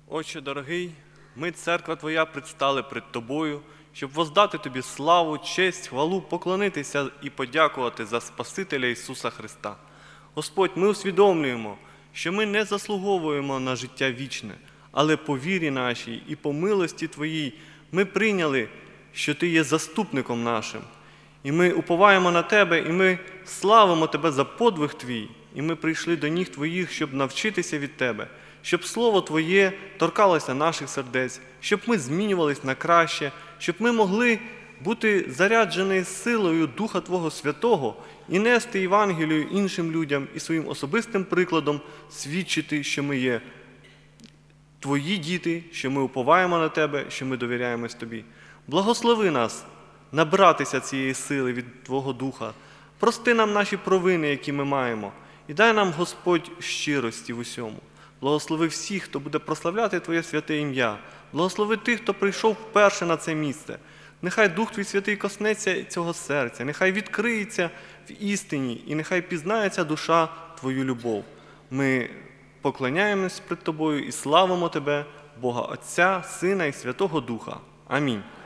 Отче дорогий, ми, церква Твоя, предстали пред Тобою, щоб воздати Тобі славу, честь, хвалу, поклонитися і подякувати за Спасителя Ісуса Христа. Господь, ми усвідомлюємо, що ми не заслуговуємо на життя вічне, але по вірі нашій і по милості Твоїй ми прийняли, що Ти є заступником нашим. І ми уповаємо на Тебе, і ми славимо Тебе за подвиг Твій, і ми прийшли до ніг Твоїх, щоб навчитися від Тебе, щоб Слово Твоє торкалося наших сердець, щоб ми змінювались на краще, щоб ми могли бути заряджені силою Духа Твого Святого і нести Євангелію іншим людям і своїм особистим прикладом свідчити, що ми є Твої діти, що ми уповаємо на Тебе, що ми довіряємось Тобі. Благослови нас набратися цієї сили від Твого Духа. Прости нам наші провини, які ми маємо, і дай нам, Господь, щирості в усьому. Благослови всіх, хто буде прославляти Твоє святе ім'я. Благослови тих, хто прийшов вперше на це місце. Нехай Дух Твій Святий коснеться цього серця, нехай відкриється в істині, і нехай пізнається душа Твою любов. Ми поклоняємось пред Тобою і славимо Тебе, Бога Отця, Сина і Святого Духа. Амінь.